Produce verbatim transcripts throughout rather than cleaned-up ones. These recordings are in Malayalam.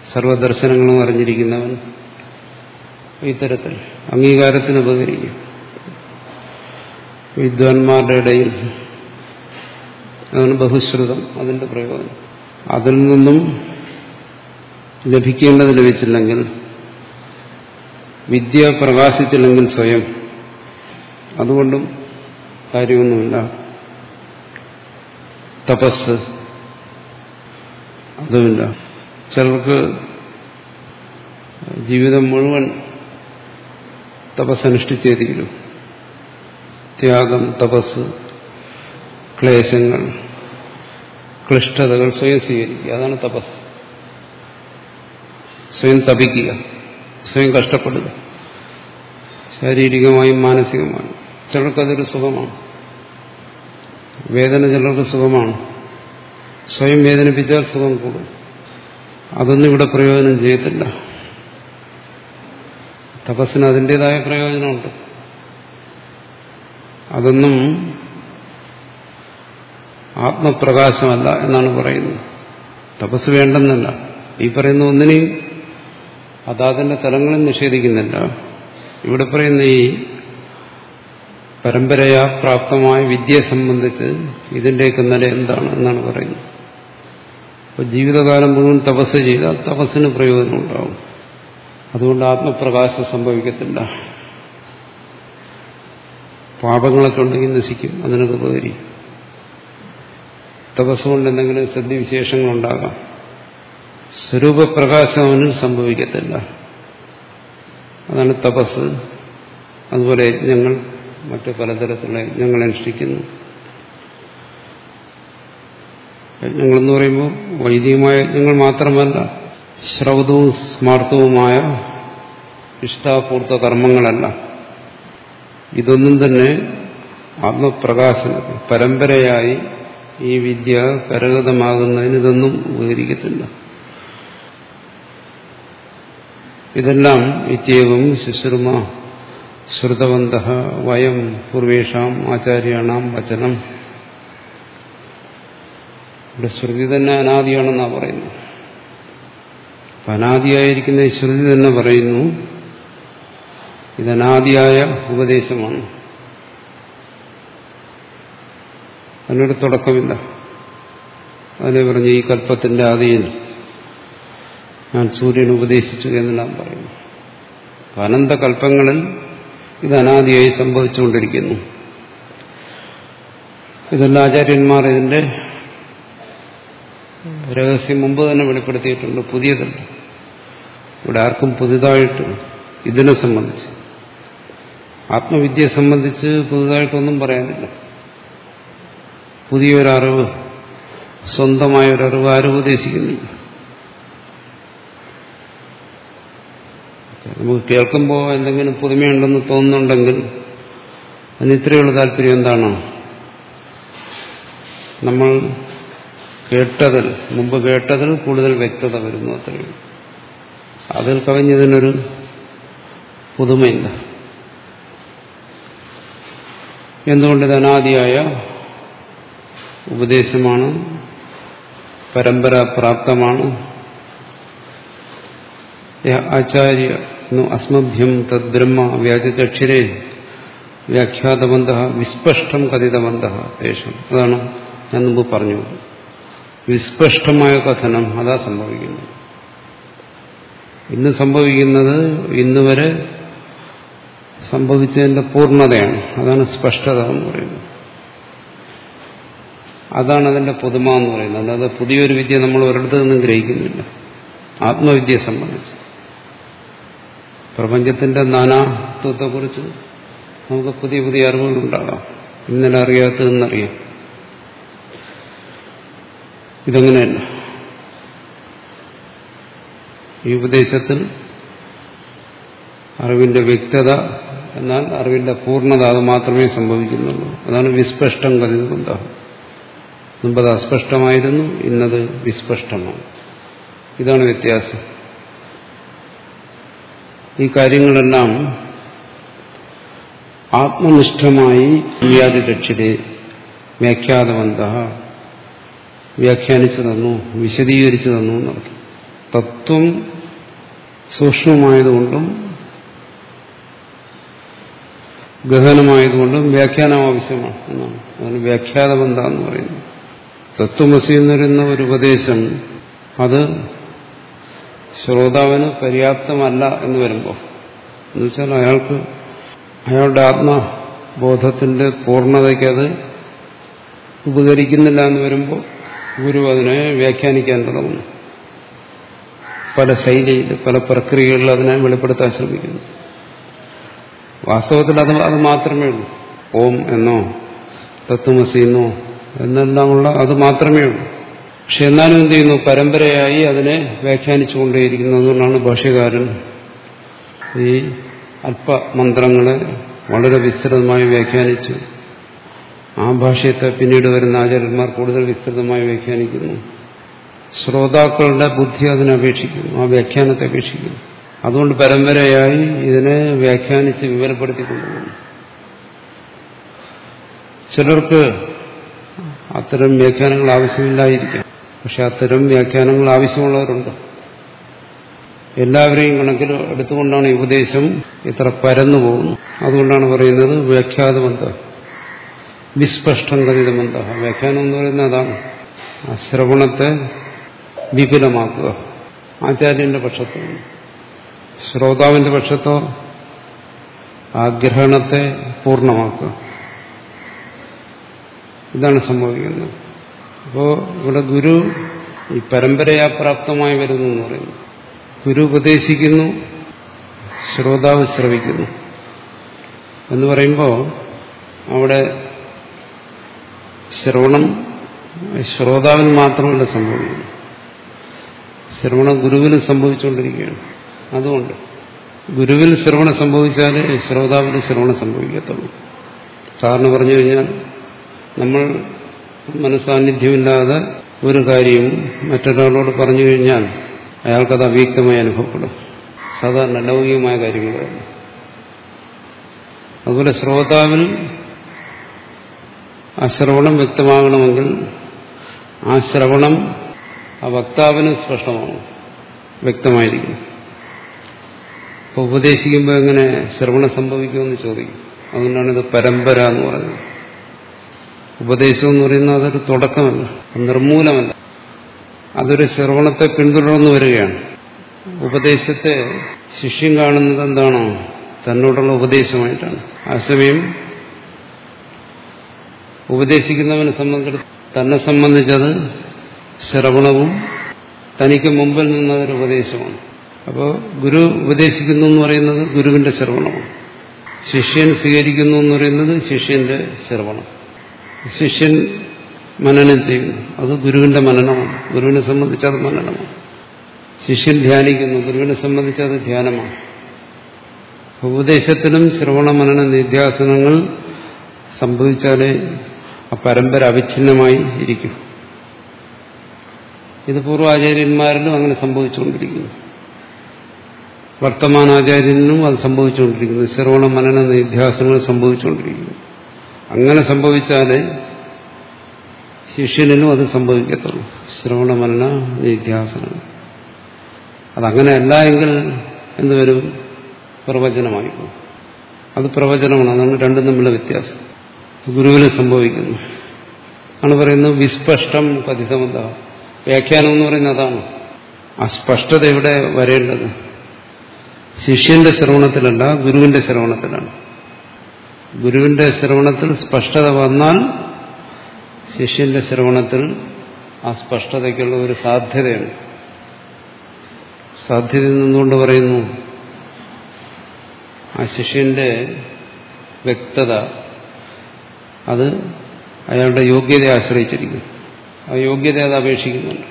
സർവദർശനങ്ങളും അറിഞ്ഞിരിക്കുന്നവൻ ഇത്തരത്തിൽ അംഗീകാരത്തിന് ഉപകരിക്കും. വിദ്വാൻമാരുടെ ഇടയിൽ അതാണ് ബഹുശ്രുതം, അതിന്റെ പ്രയോജനം. അതിൽ നിന്നും ലഭിക്കേണ്ടത് ലഭിച്ചില്ലെങ്കിൽ, വിദ്യ പ്രകാശിച്ചില്ലെങ്കിൽ സ്വയം, അതുകൊണ്ടും കാര്യമൊന്നുമില്ല. തപസ് അതുമില്ല. ചിലർക്ക് ജീവിതം മുഴുവൻ തപസ്സനുഷ്ഠിച്ചേ തീരും. ത്യാഗം, തപസ്, ക്ലേശങ്ങൾ, ക്ലിഷ്ടതകൾ സ്വയം സ്വീകരിക്കുക, അതാണ് തപസ്. സ്വയം തപിക്കുക, സ്വയം കഷ്ടപ്പെടുക, ശാരീരികമായും മാനസികമായും. ചിലർക്കതൊരു സുഖമാണ്. വേദന ചിലർക്ക് സുഖമാണ്. സ്വയം വേദനിപ്പിച്ചാൽ സുഖം കൂടും. അതൊന്നും ഇവിടെ പ്രയോജനം ചെയ്യത്തില്ല. തപസ്സിന് അതിൻ്റെതായ പ്രയോജനമുണ്ട്. അതൊന്നും ആത്മപ്രകാശമല്ല എന്നാണ് പറയുന്നത്. തപസ് വേണ്ടെന്നല്ല, ഈ പറയുന്ന ഒന്നിനെയും അതാതിന്റെ തലങ്ങളിൽ നിഷേധിക്കുന്നില്ല. ഇവിടെ പറയുന്ന ഈ പരമ്പരയാ പ്രാപ്തമായ വിദ്യയെ സംബന്ധിച്ച് ഇതിന്റെയൊക്കെ നില എന്താണ് എന്നാണ് പറയുന്നത്. അപ്പോൾ ജീവിതകാലം മുഴുവൻ തപസ് ചെയ്താൽ തപസ്സിന് പ്രയോജനമുണ്ടാവും. അതുകൊണ്ട് ആത്മപ്രകാശം സംഭവിക്കത്തില്ല. പാപങ്ങളൊക്കെ ഉണ്ടെങ്കിൽ നശിക്കും, അതിനൊക്കെ ഉപകരിക്കും. തപസ്സുകൊണ്ട് എന്തെങ്കിലും സിദ്ധിവിശേഷങ്ങളുണ്ടാകാം. സ്വരൂപപ്രകാശം അവന് സംഭവിക്കത്തില്ല. അതാണ് തപസ്. അതുപോലെ യജ്ഞങ്ങൾ, മറ്റു പലതരത്തിലുള്ള യജ്ഞങ്ങൾ അനുഷ്ഠിക്കുന്നു. യജ്ഞങ്ങളെന്ന് പറയുമ്പോൾ വൈദികമായ യജ്ഞങ്ങൾ മാത്രമല്ല, ശ്രൗതവും സ്മാർത്ഥവുമായ ഇഷ്ടാപൂർത്ത കർമ്മങ്ങളല്ല. ഇതൊന്നും തന്നെ ആത്മപ്രകാശനത്തിൽ പരമ്പരയായി ഈ വിദ്യ കരഗതമാകുന്നതിന് ഇതൊന്നും ഉപകരിക്കത്തില്ല. ഇതെല്ലാം ഇത്യവും ശുശ്രുമ ശ്രുതവന്തഃ വയം പൂർവേഷാം ആചാര്യാണാം വചനം. ഇവിടെ ശ്രുതി തന്നെ അനാദിയാണെന്നാണ് പറയുന്നത്. അപ്പം അനാദിയായിരിക്കുന്ന ഈ ശ്രുതി തന്നെ പറയുന്നു ഇതനാദിയായ ഉപദേശമാണ്, അതിനൊരു തുടക്കമില്ല. അതിനെ പറഞ്ഞ് ഈ കൽപ്പത്തിന്റെ ആദിയിൽ ഞാൻ സൂര്യൻ ഉപദേശിച്ചു എന്നെല്ലാം പറയുന്നു. അനന്തകൽപ്പങ്ങളിൽ ഇത് അനാദിയായി സംഭവിച്ചുകൊണ്ടിരിക്കുന്നു. ഇതെല്ലാം ആചാര്യന്മാർ ഇതിന്റെ രഹസ്യം മുമ്പ് തന്നെ വെളിപ്പെടുത്തിയിട്ടുണ്ട്. പുതിയതല്ല. ഇവിടെ ആർക്കും പുതുതായിട്ട് ഇതിനെ സംബന്ധിച്ച്, ആത്മവിദ്യയെ സംബന്ധിച്ച് പുതുതായിട്ടൊന്നും പറയാനില്ല. പുതിയൊരറിവ്, സ്വന്തമായൊരറിവ് ആരും ഉപദേശിക്കുന്നില്ല. നമുക്ക് കേൾക്കുമ്പോൾ എന്തെങ്കിലും പുതുമയുണ്ടെന്ന് തോന്നുന്നുണ്ടെങ്കിൽ അതിന് ഇത്രയുള്ള താല്പര്യം എന്താണ്? നമ്മൾ കേട്ടതിൽ, മുമ്പ് കേട്ടതിൽ കൂടുതൽ വ്യക്തത വരുന്നു, അത്രയും. അതിൽ കവിഞ്ഞതിനൊരു പുതുമയില്ല. എന്തുകൊണ്ട്? അനാദിയായ ഉപദേശമാണ്, പരമ്പര പ്രാപ്തമാണ്. ആചാര്യ അസ്മഭ്യം തദ്ബ്രഹ്മ വ്യാജചക്ഷരേ വ്യാഖ്യാതവന്തഃ വിസ്പഷ്ടം കഥിതവന്തഃ തേഷം. അതാണ് ഞാൻ മുമ്പ് പറഞ്ഞു. വിസ്പഷ്ടമായ കഥനം അതാ സംഭവിക്കുന്നത്. ഇന്ന് സംഭവിക്കുന്നത് ഇന്ന് വരെ സംഭവിച്ചതിന്റെ പൂർണ്ണതയാണ്. അതാണ് സ്പഷ്ടത എന്ന് പറയുന്നത്. അതാണ് അതിന്റെ പുതുമ എന്ന് പറയുന്നത്. അല്ലാതെ പുതിയൊരു വിദ്യ നമ്മൾ ഒരിടത്തു നിന്നും ഗ്രഹിക്കുന്നില്ല. ആത്മവിദ്യയെ സംബന്ധിച്ച് പ്രപഞ്ചത്തിന്റെ നാനാത്വത്തെക്കുറിച്ച് നമുക്ക് പുതിയ പുതിയ അറിവുകളുണ്ടാകാം. ഇന്നലെ അറിയാത്തതെന്നറിയാം. ഇതങ്ങനെയല്ല. ഈ ഉപദേശത്തിൽ അറിവിന്റെ വ്യക്തത, എന്നാൽ അറിവിന്റെ പൂർണ്ണത അത് മാത്രമേ സംഭവിക്കുന്നുള്ളൂ. അതാണ് വിസ്പഷ്ടം കഥിതബന്ധം. മുമ്പത് അസ്പഷ്ടമായിരുന്നു, ഇന്നത് വിസ്പഷ്ടമാണ്. ഇതാണ് വ്യത്യാസം. ഈ കാര്യങ്ങളെല്ലാം ആത്മനിഷ്ഠമായി വ്യാജചക്ഷരേ വ്യാഖ്യാതവന്തഃ വ്യാഖ്യാനിച്ചു തന്നു, വിശദീകരിച്ചു തന്നു എന്നർത്ഥം. തത്വം സൂക്ഷ്മമായതുകൊണ്ടും ഗഹനമായതുകൊണ്ടും വ്യാഖ്യാനം ആവശ്യമാണ് എന്നാണ്. അതിന് വ്യാഖ്യാനം എന്താന്ന് പറയുന്നത്. തത്വമസി എന്ന് പറയുന്ന ഒരു ഉപദേശം അത് ശ്രോതാവിന് പര്യാപ്തമല്ല എന്ന് വരുമ്പോൾ, എന്നുവെച്ചാൽ അയാൾക്ക് അയാളുടെ ആത്മബോധത്തിന്റെ പൂർണ്ണതയ്ക്ക് അത് ഉപകരിക്കുന്നില്ല എന്ന് വരുമ്പോൾ ഗുരു അതിനെ വ്യാഖ്യാനിക്കാൻ തുടങ്ങുന്നു. പല ശൈലിയിൽ പല പ്രക്രിയകളിൽ അതിനെ വെളിപ്പെടുത്താൻ ശ്രമിക്കുന്നു. വാസ്തവത്തിൽ അത് അത് മാത്രമേ ഉള്ളൂ. ഓം എന്നോ തത്വമസി എന്നോ എന്നെല്ലാമുള്ള അത് മാത്രമേ ഉള്ളൂ. പക്ഷെ എന്നാലും എന്ത് ചെയ്യുന്നു, പരമ്പരയായി അതിനെ വ്യാഖ്യാനിച്ചുകൊണ്ടേയിരിക്കുന്നു. അതുകൊണ്ടാണ് ഭാഷ്യകാരൻ ഈ അല്പമന്ത്രങ്ങളെ വളരെ വിസ്തൃതമായി വ്യാഖ്യാനിച്ചു. ആ ഭാഷ്യത്തെ പിന്നീട് വരുന്ന ആചാര്യന്മാർ കൂടുതൽ വിസ്തൃതമായി വ്യാഖ്യാനിക്കുന്നു. ശ്രോതാക്കളുടെ ബുദ്ധി അതിനപേക്ഷിക്കുന്നു, ആ വ്യാഖ്യാനത്തെ അപേക്ഷിക്കുന്നു. അതുകൊണ്ട് പരമ്പരയായി ഇതിനെ വ്യാഖ്യാനിച്ച് വിവരപ്പെടുത്തിക്കൊണ്ടുപോകുന്നു. ചിലർക്ക് അത്തരം വ്യാഖ്യാനങ്ങൾ ആവശ്യമില്ലായിരിക്കാം, പക്ഷെ അത്തരം വ്യാഖ്യാനങ്ങൾ ആവശ്യമുള്ളവരുണ്ട്. എല്ലാവരെയും കണക്കിൽ എടുത്തുകൊണ്ടാണ് ഈ ഉപദേശം ഇത്ര പരന്നു പോകുന്നു. അതുകൊണ്ടാണ് പറയുന്നത് വ്യാഖ്യാതമന്ത വിസ്പഷ്ടം കഥിതമന്ത. വ്യാഖ്യാനം എന്ന് പറയുന്നത് അതാണ്, ആ ശ്രവണത്തെ വിപുലമാക്കുക. ആചാര്യന്റെ പക്ഷത്തോ ശ്രോതാവിന്റെ പക്ഷത്തോ ആഗ്രഹണത്തെ പൂർണ്ണമാക്കുക. ഇതാണ് സംഭവിക്കുന്നത്. അപ്പോൾ ഇവിടെ ഗുരു ഈ പരമ്പരയാപ്രാപ്തമായി വരുന്നു എന്ന് പറയുന്നു. ഗുരു ഉപദേശിക്കുന്നു, ശ്രോതാവ് ശ്രവിക്കുന്നു എന്ന് പറയുമ്പോൾ അവിടെ ശ്രവണം ശ്രോതാവിന് മാത്രമല്ല സംഭവിക്കുന്നു, ശ്രവണം ഗുരുവിന് സംഭവിച്ചുകൊണ്ടിരിക്കുകയാണ്. അതുകൊണ്ട് ഗുരുവിൽ ശ്രവണം സംഭവിച്ചാലേ ശ്രോതാവിന് ശ്രവണം സംഭവിക്കത്തുള്ളൂ. സാധാരണ പറഞ്ഞു കഴിഞ്ഞാൽ നമ്മൾ മനസ്സാന്നിധ്യമില്ലാതെ ഒരു കാര്യവും മറ്റൊരാളോട് പറഞ്ഞു കഴിഞ്ഞാൽ അയാൾക്കത് അവ്യക്തമായി അനുഭവപ്പെടും. സാധാരണ ലൗകികമായ കാര്യങ്ങളാണ്. അതുപോലെ ശ്രോതാവിൽ ആ ശ്രവണം വ്യക്തമാകണമെങ്കിൽ ആ ശ്രവണം ആ വക്താവിന് സ്പഷ്ടമാകും, വ്യക്തമായിരിക്കും. അപ്പോൾ ഉപദേശിക്കുമ്പോൾ എങ്ങനെ ശ്രവണം സംഭവിക്കുമെന്ന് ചോദിക്കും. അതുകൊണ്ടാണ് ഇത് പരമ്പര എന്ന് പറയുന്നത്. ഉപദേശം എന്ന് പറയുന്നത് അതൊരു തുടക്കമല്ല, നിർമൂലമല്ല, അതൊരു ശ്രവണത്തെ പിന്തുടർന്നു വരികയാണ്. ഉപദേശത്തെ ശിഷ്യൻ കാണുന്നത് എന്താണോ തന്നോടുള്ള ഉപദേശമായിട്ടാണ്. അതേസമയം ഉപദേശിക്കുന്നവനെ സംബന്ധിച്ച് തന്നെ സംബന്ധിച്ചത് ശ്രവണവും തനിക്ക് മുമ്പിൽ നിന്നതൊരു ഉപദേശമാണ്. അപ്പോൾ ഗുരു ഉപദേശിക്കുന്നു എന്ന് പറയുന്നത് ഗുരുവിന്റെ ശ്രവണമാണ്. ശിഷ്യൻ സ്വീകരിക്കുന്നു എന്ന് പറയുന്നത് ശിഷ്യന്റെ ശ്രവണം. ശിഷ്യൻ മനനം ചെയ്യുന്നു, അത് ഗുരുവിന്റെ മനനമാണ്. ഗുരുവിനെ സംബന്ധിച്ച് അത് മനനമാണ്. ശിഷ്യൻ ധ്യാനിക്കുന്നു, ഗുരുവിനെ സംബന്ധിച്ച് അത് ധ്യാനമാണ്. ഉപദേശത്തിലും ശ്രവണ മനന നിധ്യാസനങ്ങൾ സംഭവിച്ചാലേ ആ പരമ്പര അവിഛിന്നമായി ഇരിക്കും. ഇത് പൂർവാചാര്യന്മാരിലും അങ്ങനെ സംഭവിച്ചുകൊണ്ടിരിക്കുന്നു. വർത്തമാനാചാര്യനും അത് സംഭവിച്ചുകൊണ്ടിരിക്കുന്നു. ശ്രവണ മനന നിധ്യാസനങ്ങൾ സംഭവിച്ചുകൊണ്ടിരിക്കുന്നു. അങ്ങനെ സംഭവിച്ചാലേ ശിഷ്യനും അത് സംഭവിക്കത്തുള്ളൂ. ശ്രവണ മനന നിധ്യാസനങ്ങൾ അതങ്ങനെയല്ല എങ്കിൽ എന്തുവരും പ്രവചനമായിപ്പോകും. അത് പ്രവചനമാണ്. അതാണ് രണ്ടും തമ്മിലുള്ള വ്യത്യാസം. ഗുരുവിന് സംഭവിക്കുന്നു ആണ് പറയുന്നത്. വിസ്പഷ്ടം കഥിതമത. വ്യാഖ്യാനം എന്ന് പറയുന്നത് അതാണ്. ആ സ്പഷ്ടത ഇവിടെ വരേണ്ടത് ശിഷ്യന്റെ ശ്രവണത്തിലല്ല, ഗുരുവിന്റെ ശ്രവണത്തിലാണ്. ഗുരുവിന്റെ ശ്രവണത്തിൽ സ്പഷ്ടത വന്നാൽ ശിഷ്യന്റെ ശ്രവണത്തിൽ ആ സ്പഷ്ടതയ്ക്കുള്ള ഒരു സാധ്യതയുണ്ട്. സാധ്യത നിന്നുകൊണ്ട് പറയുന്നു ആ ശിഷ്യന്റെ വ്യക്തത അത് അയാളുടെ യോഗ്യതയെ ആശ്രയിച്ചിരിക്കും. ആ യോഗ്യത അത് അപേക്ഷിക്കുന്നുണ്ട്.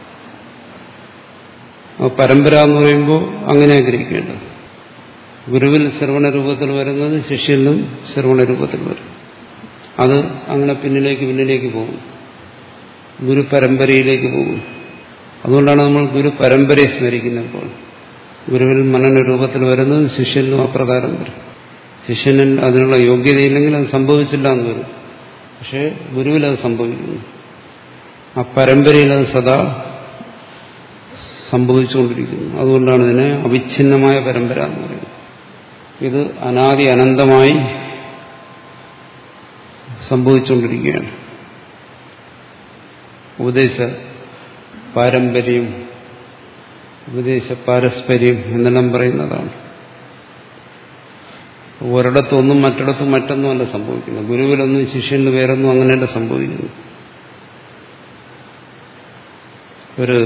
പരമ്പര എന്ന് പറയുമ്പോൾ അങ്ങനെ ആഗ്രഹിക്കേണ്ടത്. ഗുരുവിൽ ശ്രവണ രൂപത്തിൽ വരുന്നത് ശിഷ്യനിലും ശ്രവണ രൂപത്തിൽ വരും. അത് അങ്ങനെ പിന്നിലേക്ക് പിന്നിലേക്ക് പോകും, ഗുരു പരമ്പരയിലേക്ക് പോകും. അതുകൊണ്ടാണ് നമ്മൾ ഗുരു പരമ്പരയെ സ്മരിക്കുന്നത്. ഗുരുവിൽ മനന രൂപത്തിൽ വരുന്നത് ശിഷ്യനിലും അപ്രകാരം വരും. ശിഷ്യനിൽ അതിനുള്ള യോഗ്യതയില്ലെങ്കിൽ അത് സംഭവിച്ചില്ല എന്ന് വരും. പക്ഷെ ഗുരുവിൽ അത് സംഭവിക്കുന്നു. ആ പരമ്പരയിൽ അത് സദാ സംഭവിച്ചുകൊണ്ടിരിക്കുന്നു. അതുകൊണ്ടാണ് ഇതിനെ അവിഛിന്നമായ പരമ്പര എന്ന് പറയുന്നത്. ഇത് അനാദി അനന്തമായി സംഭവിച്ചുകൊണ്ടിരിക്കുകയാണ്. ഉപദേശ പാരമ്പര്യം, ഉപദേശ പാരസ്പര്യം എന്നെല്ലാം പറയുന്നതാണ്. ഒരിടത്തൊന്നും മറ്റിടത്തും മറ്റൊന്നുമല്ല സംഭവിക്കുന്നത്. ഗുരുവിലൊന്നും ശിഷ്യന് വേറൊന്നും അങ്ങനെയല്ല സംഭവിക്കുന്നു. ഒരു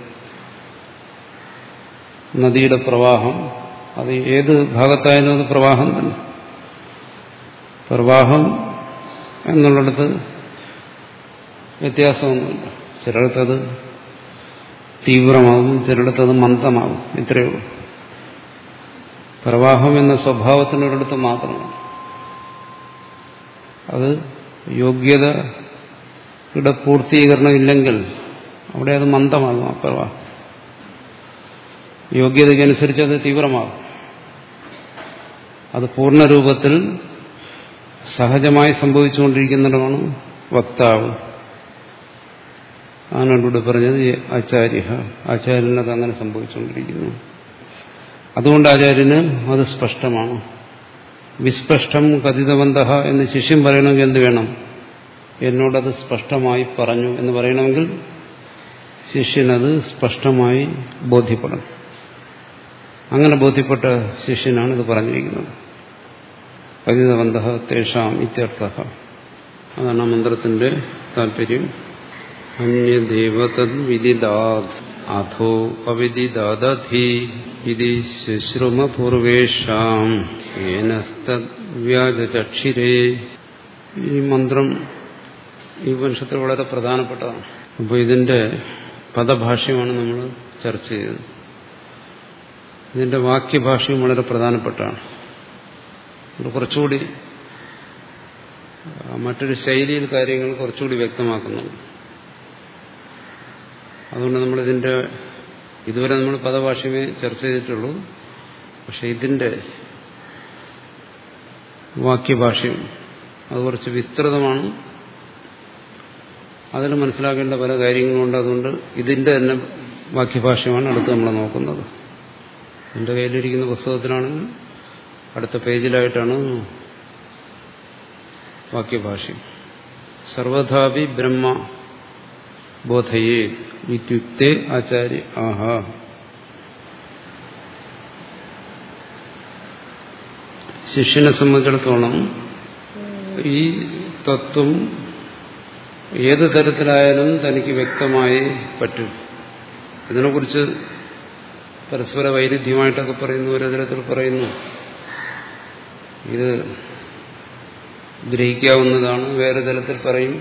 നദിയുടെ പ്രവാഹം, അത് ഏത് ഭാഗത്തായാലും അത് പ്രവാഹം തന്നെ. പ്രവാഹം എന്നുള്ളിടത്ത് വ്യത്യാസമൊന്നുമില്ല. ചിലയിടത്തത് തീവ്രമാകും, ചിലയിടത്തത് മന്ദമാകും. ഇത്രയേ ഉള്ളൂ. പ്രവാഹം എന്ന സ്വഭാവത്തിനൊരിടത്ത് മാത്രമാണ്. അത് യോഗ്യതയുടെ പൂർത്തീകരണം ഇല്ലെങ്കിൽ അവിടെ അത് മന്ദമാകും. ആ പ്രവാഹം യോഗ്യതയ്ക്കനുസരിച്ച് അത് തീവ്രമാകും. അത് പൂർണ്ണരൂപത്തിൽ സഹജമായി സംഭവിച്ചുകൊണ്ടിരിക്കുന്നതാണ് വക്താവ്. ആനോട് പറഞ്ഞത് ആചാര്യ, ആചാര്യനത് അങ്ങനെ സംഭവിച്ചുകൊണ്ടിരിക്കുന്നു. അതുകൊണ്ട് ആചാര്യന് അത് സ്പഷ്ടമാണ്. വിസ്പഷ്ടം കഥിതവന്തഃ എന്ന് ശിഷ്യൻ പറയണമെങ്കിൽ എന്ത് വേണം? എന്നോടത് സ്പഷ്ടമായി പറഞ്ഞു എന്ന് പറയണമെങ്കിൽ ശിഷ്യനത് സ്പഷ്ടമായി ബോധ്യപ്പെടണം. അങ്ങനെ ബോധ്യപ്പെട്ട ശിഷ്യനാണ് ഇത് പറഞ്ഞിരിക്കുന്നത്. കഥിതവന്തഃ തേഷാം ഇത്യർത്ഥഃ. അതാണ് ആ മന്ത്രത്തിന്റെ താല്പര്യം. അന്യദേവ തദ്വിദിദാത് അഥോ അവിദിദാദധി ഇതി ശുശ്രുമപൂർവേഷാം ഏനസ്തദ്വ്യാജചക്ഷിരേ. ഈ മന്ത്രം ഈ ഉപനിഷത്തിൽ വളരെ പ്രധാനപ്പെട്ടതാണ്. അപ്പോൾ ഇതിന്റെ പദഭാഷ്യമാണ് നമ്മൾ ചർച്ച ചെയ്തത്. ഇതിന്റെ വാക്യഭാഷ്യവും വളരെ പ്രധാനപ്പെട്ടാണ്. കുറച്ചുകൂടി മറ്റൊരു ശൈലിയിൽ കാര്യങ്ങൾ കുറച്ചുകൂടി വ്യക്തമാക്കുന്നുണ്ട്. അതുകൊണ്ട് നമ്മളിതിന്റെ ഇതുവരെ നമ്മൾ പദഭാഷ്യമേ ചർച്ച ചെയ്തിട്ടുള്ളൂ. പക്ഷെ ഇതിന്റെ വാക്യഭാഷ്യം അത് കുറച്ച് വിസ്തൃതമാണ്. അതിൽ മനസ്സിലാക്കേണ്ട പല കാര്യങ്ങളുണ്ട്. അതുകൊണ്ട് ഇതിന്റെ തന്നെ വാക്യഭാഷ്യമാണ് അടുത്ത് നമ്മൾ നോക്കുന്നത്. എൻ്റെ കയ്യിലിരിക്കുന്ന പുസ്തകത്തിലാണെങ്കിൽ അടുത്ത പേജിലായിട്ടാണ് വാക്യഭാഷ്യം. സർവഥാപി ബ്രഹ്മ ബോധയേ ഇത്യുക്തേ ആചാര്യ ആഹ. ശിഷ്യനെ സംബന്ധിച്ചിടത്തോളം ഈ തത്വം ഏത് തരത്തിലായാലും തനിക്ക് വ്യക്തമായി പറ്റും. ഇതിനെക്കുറിച്ച് പരസ്പര വൈരുദ്ധ്യമായിട്ടൊക്കെ പറയുന്നു. ഒരു തരത്തിൽ പറയുന്നു ഇത് ഗ്രഹിക്കാവുന്നതാണ്, വേറെ തരത്തിൽ പറയും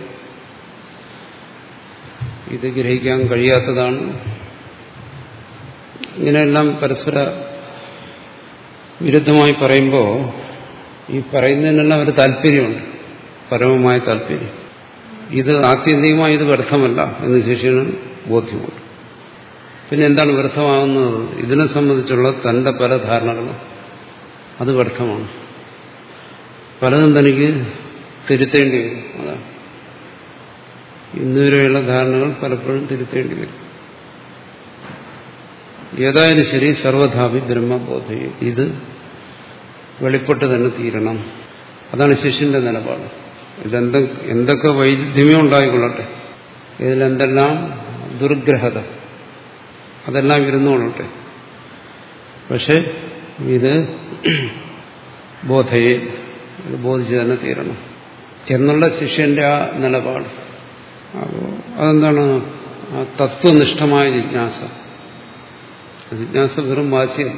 ഇത് ഗ്രഹിക്കാൻ കഴിയാത്തതാണ്. ഇങ്ങനെയെല്ലാം പരസ്പര വിരുദ്ധമായി പറയുമ്പോൾ ഈ പറയുന്നതിനെല്ലാം ഒരു താല്പര്യമുണ്ട്, പരമമായ താല്പര്യം. ഇത് ആത്യന്തികമായി ഇത് വ്യർത്ഥമല്ല എന്ന് ശിഷ്യന് ബോധ്യമുണ്ട്. പിന്നെ എന്താണ് വ്യർത്ഥമാകുന്നത്? ഇതിനെ സംബന്ധിച്ചുള്ള തന്റെ പല ധാരണകളും അത് വ്യർത്ഥമാണ്. പലതും തനിക്ക് തിരുത്തേണ്ടി വരും. അതാണ് ഇന്നുവരെയുള്ള ധാരണകൾ പലപ്പോഴും തിരുത്തേണ്ടി വരും. ഏതായാലും ശരി, സർവധാപി ബ്രഹ്മബോധയെ ഇത് വെളിപ്പെട്ട് തന്നെ തീരണം. അതാണ് ശിഷ്യന്റെ നിലപാട്. ഇതെന്ത എന്തൊക്കെ വൈരുദ്ധ്യമേ ഉണ്ടായിക്കൊള്ളട്ടെ, ഇതിലെന്തെല്ലാം ദുർഗ്രഹത അതെല്ലാം ഇരുന്നുകൊള്ളട്ടെ, പക്ഷെ ഇത് ബോധയെ ഇത് ബോധിച്ച് തന്നെ തീരണം എന്നുള്ള ശിഷ്യന്റെ ആ നിലപാട്. അപ്പോൾ അതെന്താണ്? ആ തത്വനിഷ്ഠമായ ജിജ്ഞാസ. ജിജ്ഞാസ വെറും വാശിയല്ല.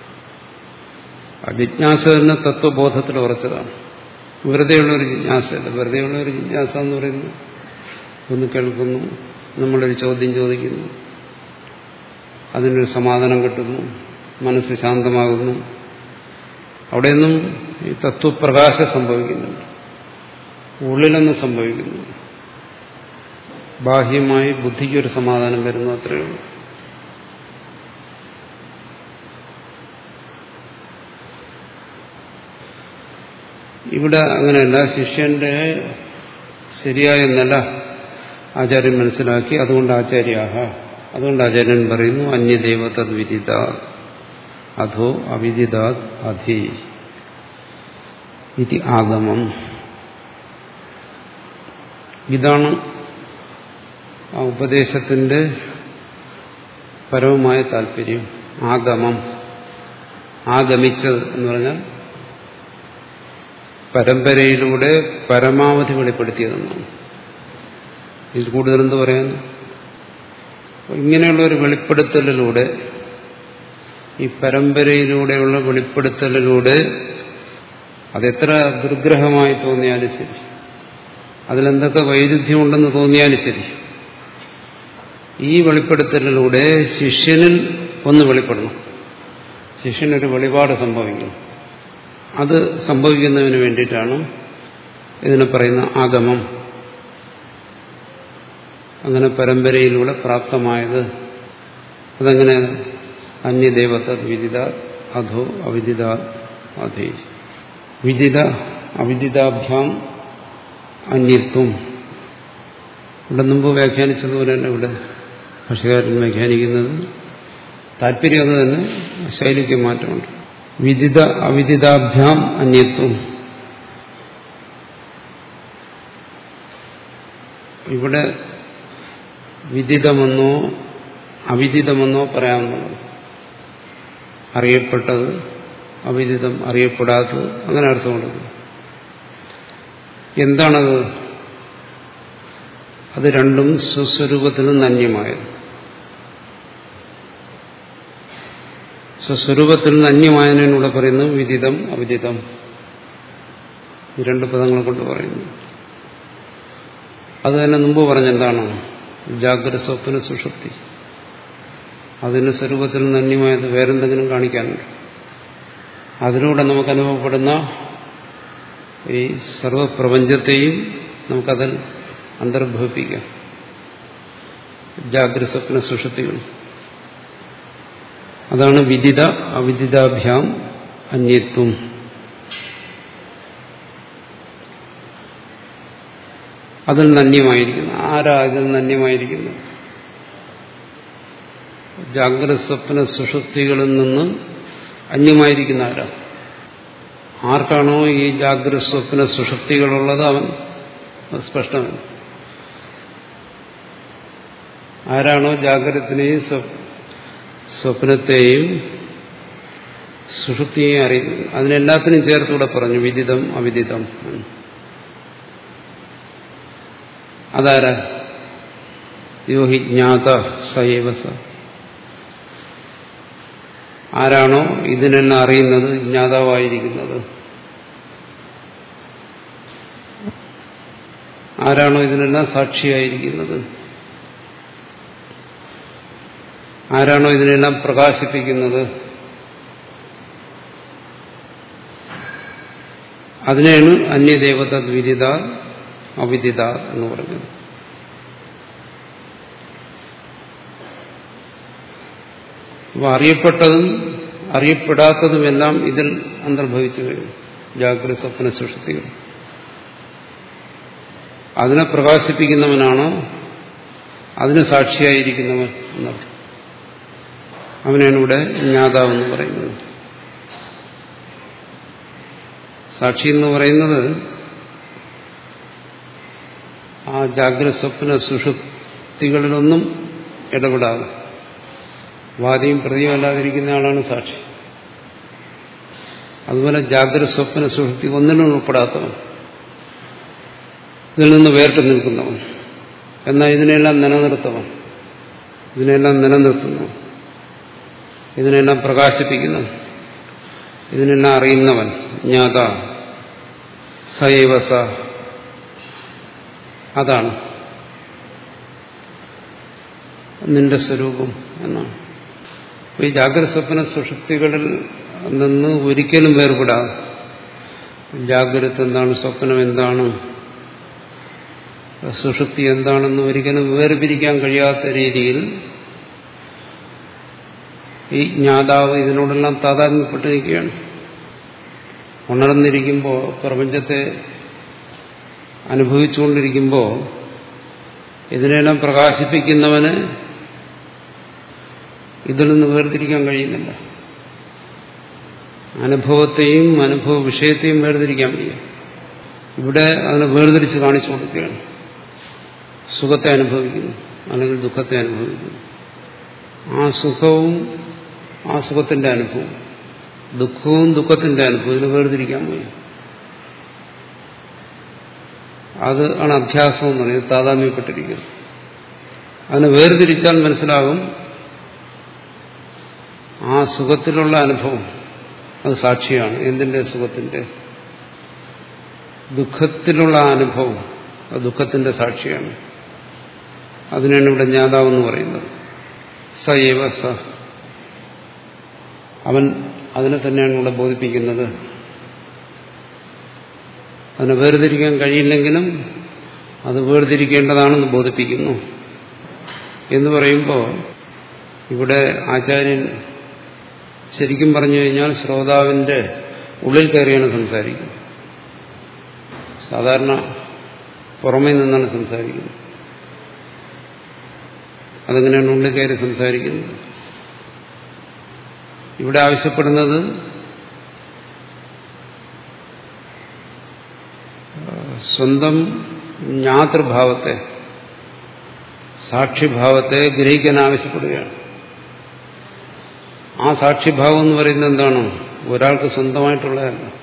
ആ ജിജ്ഞാസ തന്നെ തത്വബോധത്തിൽ ഉറച്ചതാണ്. വെറുതെയുള്ളൊരു ജിജ്ഞാസയല്ല. വെറുതെയുള്ളൊരു ജിജ്ഞാസ എന്ന് പറയുന്നത് ഒന്ന് കേൾക്കുന്നു, നമ്മളൊരു ചോദ്യം ചോദിക്കുന്നു, അതിനൊരു സമാധാനം കിട്ടുന്നു, മനസ്സ് ശാന്തമാകുന്നു. അവിടെയൊന്നും ഈ തത്വപ്രകാശം സംഭവിക്കുന്നുണ്ട്, ഉള്ളിലൊന്നും സംഭവിക്കുന്നു. ബാഹ്യമായി ബുദ്ധിക്കൊരു സമാധാനം വരുന്നു, അത്രയേ ഉള്ളൂ. ഇവിടെ അങ്ങനെയല്ല. ശിഷ്യന്റെ ശരിയായ നില ആചാര്യൻ മനസ്സിലാക്കി. അതുകൊണ്ട് ആചാര്യാഹ അതുകൊണ്ട് ആചാര്യൻ പറയുന്നു അന്യദേവ തദ്വിദിത അധോ അവിദിതാത് അധി ഇതി ആഗമം. ഇതാണ് ആ ഉപദേശത്തിന്റെ പരമമായ താല്പര്യം. ആഗമം, ആഗമിച്ചത് എന്ന് പറഞ്ഞാൽ പരമ്പരയിലൂടെ പരമാവധി വെളിപ്പെടുത്തിയതെന്നാണ്. ഇതിൽ കൂടുതലെന്ത് പറയാൻ? ഇങ്ങനെയുള്ള ഒരു വെളിപ്പെടുത്തലിലൂടെ, ഈ പരമ്പരയിലൂടെയുള്ള വെളിപ്പെടുത്തലിലൂടെ അതെത്ര ദുർഗ്രഹമായി തോന്നിയാലും ശരി, അതിലെന്തൊക്കെ വൈരുദ്ധ്യമുണ്ടെന്ന് തോന്നിയാലും ശരി, ഈ വെളിപ്പെടുത്തലിലൂടെ ശിഷ്യനിൽ ഒന്ന് വെളിപ്പെടണം. ശിഷ്യനൊരു വെളിപാട് സംഭവിക്കണം. അത് സംഭവിക്കുന്നതിന് വേണ്ടിയിട്ടാണ് ഇതിനെ പറയുന്ന ആഗമം. അങ്ങനെ പരമ്പരയിലൂടെ പ്രാപ്തമായത്. അതങ്ങനെ അന്യദേവത വിദിത അധോ അവിദിത അധേ വിദിത അവിദിതാഭ്യാം അന്യത്വം. ഇവിടെ മുമ്പ് വ്യാഖ്യാനിച്ചതുപോലെ തന്നെ ഇവിടെ ഭാഷകാരൻ വ്യാഖ്യാനിക്കുന്നത് താല്പര്യം അത് തന്നെ, ശൈലിക്ക് മാറ്റമുണ്ട്. വിദിത അവിദിതാഭ്യാം അന്യത്വം. ഇവിടെ വിദിതമെന്നോ അവിദിതമെന്നോ പറയാവുന്നതാണ്. അറിയപ്പെട്ടത്, അവിദിതം അറിയപ്പെടാത്തത്, അങ്ങനെ അർത്ഥം കൊടുക്കും. എന്താണത്? അത് രണ്ടും സ്വസ്വരൂപത്തിൽ നിന്ന് അന്യമായത്. സ്വസ്വരൂപത്തിൽ നിന്ന് അന്യമായതിനൂടെ പറയുന്നു വിദിതം അവിദിതം. ഈ രണ്ട് പദങ്ങളെ കൊണ്ട് പറയുന്നു. അത് തന്നെ മുമ്പ് പറഞ്ഞെന്താണ്? ജാഗ്രത സ്വപ്ന സുഷുപ്തി. അതിന് സ്വരൂപത്തിൽ നിന്ന് അന്യമായത് വേറെന്തെങ്കിലും കാണിക്കാനുണ്ട്? അതിലൂടെ നമുക്ക് അനുഭവപ്പെടുന്ന ഈ സർവപ്രപഞ്ചത്തെയും നമുക്കതിൽ അന്തർഭവിപ്പിക്കാം. ജാഗ്രത സ്വപ്ന സുഷുപ്തികൾ. അതാണ് വിദിത അവിദിതാഭ്യാം അന്യത്വം. അതിൽ നന്യമായിരിക്കുന്നു. ആരാ ഇതിൽ നന്യമായിരിക്കുന്നു? ജാഗ്രത സ്വപ്ന സുഷുപ്തികളിൽ നിന്ന് അന്യമായിരിക്കുന്ന ആരാ? ആർക്കാണോ ഈ ജാഗ്രത സ്വപ്ന സുഷുപ്തികളുള്ളത് അവൻ സ്പഷ്ടമാണ്. ആരാണോ ജാഗ്രതത്തിനെയും സ്വപ്നത്തെയും സുഷുപ്തിയെയും അറിയുന്നത്, അതിനെല്ലാത്തിനും ചേർത്തുകൂടെ പറഞ്ഞു വിദിതം അവിദിതം. അതാരാ? യോഹി ജ്ഞാത സയേവസ. ആരാണോ ഇതിനെല്ലാം അറിയുന്നത്, ജ്ഞാതാവായിരിക്കുന്നത്, ആരാണോ ഇതിനെല്ലാം സാക്ഷിയായിരിക്കുന്നത്, ആരാണോ ഇതിനെല്ലാം പ്രകാശിപ്പിക്കുന്നത്, അതിനെയാണ് അന്യദേവത വിദിത അവിദിത എന്ന് പറഞ്ഞത്. അപ്പോൾ അറിയപ്പെട്ടതും അറിയപ്പെടാത്തതുമെല്ലാം ഇതിൽ അന്തർഭവിച്ചു കഴിഞ്ഞു. ജാഗ്രത സ്വപ്ന സുഷുപ്തികൾ. അതിനെ പ്രകാശിപ്പിക്കുന്നവനാണോ അതിന് സാക്ഷിയായിരിക്കുന്നവൻ എന്നർത്ഥം. അവനാണ് ഇവിടെ ജ്ഞാതാവെന്ന് പറയുന്നത്. സാക്ഷി എന്ന് പറയുന്നത് ആ ജാഗ്രത സ്വപ്ന സുഷുപ്തികളിലൊന്നും ഇടപെടാതെ വാദിയും പ്രതിയും അല്ലാതിരിക്കുന്ന ആളാണ് സാക്ഷി. അതുപോലെ ജാഗ്രത സ്വപ്ന സുഷുപ്തി ഒന്നിനും ഉൾപ്പെടാത്തവൻ, ഇതിൽ നിന്ന് വേറിട്ട് നിൽക്കുന്നവൻ, എന്നാൽ ഇതിനെല്ലാം നിലനിർത്തവൻ, ഇതിനെല്ലാം നിലനിർത്തുന്നവൻ, ഇതിനെല്ലാം പ്രകാശിപ്പിക്കുന്നവൻ, ഇതിനെല്ലാം അറിയുന്നവൻ, ജ്ഞാത സൈവസ. അതാണ് നിന്റെ സ്വരൂപം എന്നാണ്. ഈ ജാഗ്രത സ്വപ്ന സുഷുപ്തികളിൽ നിന്ന് ഒരിക്കലും വേർപെടാതെ ജാഗ്രത എന്താണ്, സ്വപ്നം എന്താണ്, സുഷുപ്തി എന്താണെന്ന് ഒരിക്കലും വേർപിരിക്കാൻ കഴിയാത്ത രീതിയിൽ ഈ ജ്ഞാതാവ് ഇതിനോടെല്ലാം താതാത്മ്യപ്പെട്ടിരിക്കുകയാണ്. ഉണർന്നിരിക്കുമ്പോൾ, പ്രപഞ്ചത്തെ അനുഭവിച്ചുകൊണ്ടിരിക്കുമ്പോൾ ഇതിനെല്ലാം പ്രകാശിപ്പിക്കുന്നവന് ഇതിൽ നിന്ന് വേർതിരിക്കാൻ കഴിയുന്നില്ല. അനുഭവത്തെയും അനുഭവ വിഷയത്തെയും വേർതിരിക്കാൻ വയ്യ. ഇവിടെ അതിനെ വേർതിരിച്ച് കാണിച്ചു കൊടുക്കുകയാണ്. സുഖത്തെ അനുഭവിക്കുന്നു അല്ലെങ്കിൽ ദുഃഖത്തെ അനുഭവിക്കുന്നു. ആ സുഖവും ആ സുഖത്തിന്റെ അനുഭവം, ദുഃഖവും ദുഃഖത്തിന്റെ അനുഭവം, ഇതിനെ വേർതിരിക്കാൻ വയ്യ. അത് ആണ് അധ്യാസം എന്ന് പറയുന്നത്, താതാത്മ്യപ്പെട്ടിരിക്കുന്നത്. അതിനെ വേർതിരിച്ചാൽ മനസ്സിലാകും ആ സുഖത്തിലുള്ള അനുഭവം അത് സാക്ഷിയാണ്. എന്തിന്റെ? സുഖത്തിന്റെ. ദുഃഖത്തിലുള്ള അനുഭവം അത് ദുഃഖത്തിന്റെ സാക്ഷിയാണ്. അതിനാണ് ഇവിടെ ജ്ഞാതാവെന്ന് പറയുന്നത്. സ ഏവ സ, അവൻ അതിനെ തന്നെയാണ് ഇവിടെ ബോധിപ്പിക്കുന്നത്. അതിനെ വേർതിരിക്കാൻ കഴിയില്ലെങ്കിലും അത് വേർതിരിക്കേണ്ടതാണെന്ന് ബോധിപ്പിക്കുന്നു എന്ന് പറയുമ്പോൾ ഇവിടെ ആചാര്യൻ ശരിക്കും പറഞ്ഞു കഴിഞ്ഞാൽ ശ്രോതാവിന്റെ ഉള്ളിൽ കയറിയാണ് സംസാരിക്കുന്നത്. സാധാരണ പുറമേ നിന്നാണ് സംസാരിക്കുന്നത്. അതെങ്ങനെയാണ് ഉള്ളിൽ കയറി സംസാരിക്കുന്നത്? ഇവിടെ ആവശ്യപ്പെടുന്നത് സ്വന്തം ജ്ഞാതൃഭാവത്തെ, സാക്ഷിഭാവത്തെ ഗ്രഹിക്കാൻ ആവശ്യപ്പെടുകയാണ്. ആ സാക്ഷിഭാവം എന്ന് പറയുന്നത് എന്താണ്? ഒരാൾക്ക് സ്വന്തമായിട്ടുള്ളതല്ല.